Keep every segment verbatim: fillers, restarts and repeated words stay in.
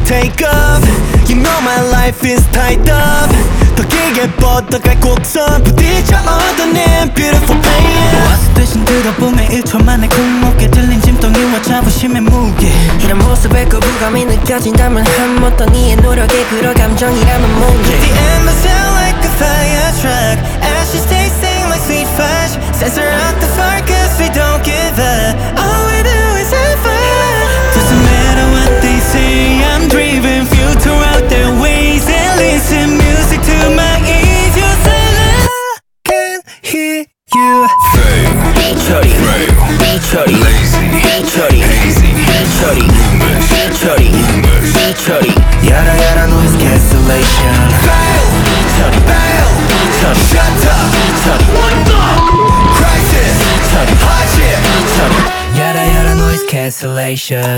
take off. You know my life is tied up. 더 길게 뻗어갈 곡선 부딪혀 얻어낸 beautiful pain. 와서 대신 들어보면 일 초 만에 굴목에 들린 짐덩이와 자부심의 무게. 이런 모습에 거부감이 느껴진다면 한 번 더 네의 노력에 그럴 감정이라면 뭔지. The end will sound like a fire truck. Ashes tasting like sweet fudge. Censor out the fire cause we don't give up. All we do is have fun. Doesn't matter what they say, I'm driven. Filter out their ways and listen music to my ears. You silence, I can hear you. 처리 처리 lazy 처리 hazy 처리 rumors 처리 rumors 처리 Yada yada noise cancellation. fail 처리 fail 처리 shut up 처리 what the crisis 처리 hardship 처리 Yada yada noise cancellation.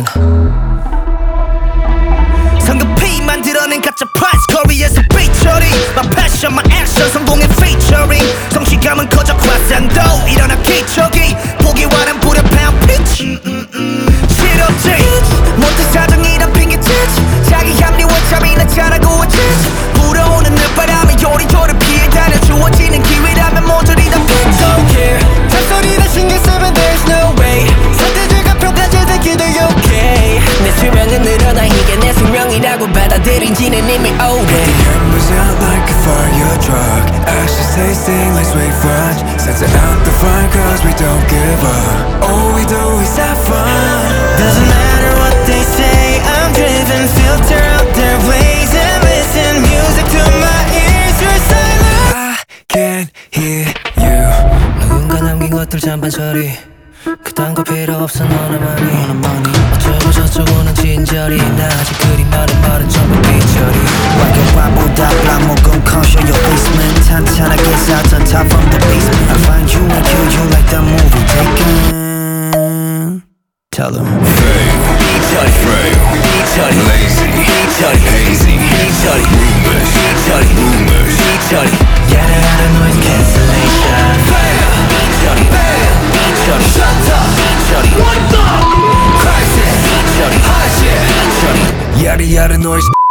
성급히 만들어낸 가짜 price 거리에서 featuring My passion, my action 성공의 featuring 성취감은 커져 과상도 일어나 기적이 보기와는 불협화음 pitch 실없지 못된 사정이란 핑계짓 자기 합리화 잠이나 잘하고 있지 불어오는 늦바람에 요리조리 피해 다녀 주어지는 기회라면 모조리 다 bitch Don't care 잔소리나 신경 쓰면 there's no way 선택지가 평가질 새끼들 okay 내 수명은 늘어나 이게 내 숙명이라고 받아들인지는 이미 old. The end was out like a fire truck. Ashes tasting like sweet fudge. Censor out the fire cause we don't give up. All we do is have fun. Doesn't matter what they say, I'm driven. Filter out their ways and listen music to my ears. You're silent, I can't hear you. 누군가 남긴 것들 잔반 처리. 그딴 거 필요 없어 너나만이. 어쩌고 저쩌고는 진절이. 나 아직 그리 많은 말은 전부 삐처리. 완경과보다 블락목은 커쇼 your basement 탄탄하게 쌓던 top from the basement. I find you and kill you like the movie Taken. Tell them 처리 처리 lazy 처리 hazy 처리 rumors 처리 rumors 처리 Yada yada noise cancellation. fail 처리 fail 처리 shut up 처리 what the crisis 처리 hardship 처리 yada yada noise